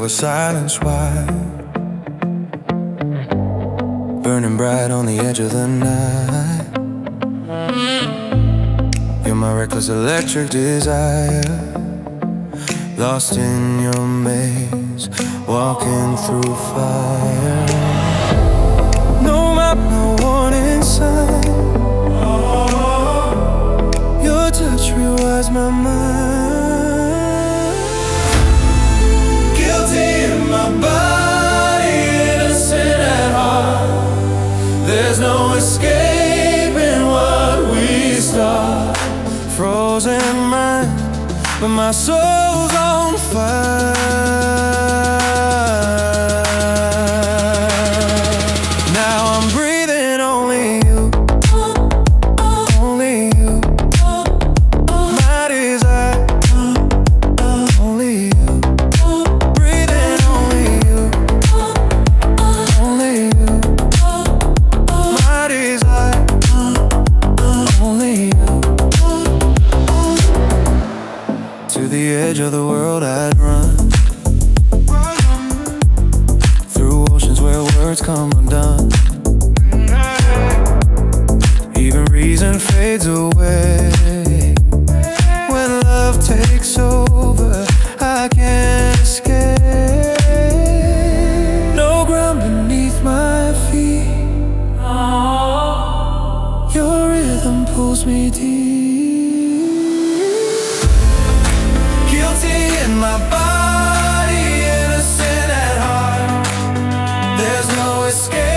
over silence wide, burning bright on the edge of the night. You're my reckless electric desire, lost in your maze, walking through fire. No map, no warning sign. Your touch rewires my mind. Guilty in my body, innocent at heart. There's no escaping what we start. Frozen mind, but my soul's on fire. Now I'm breathing only you, only you. My desire, only you. Breathing only you, only you. My desire, only you. To the edge of the world I'd run, through oceans where words come undone. Even reason fades away. When love takes over, I can't escape. No ground beneath my feet. Your rhythm pulls me deep. Guilty in my body, innocent at heart. There's no escape.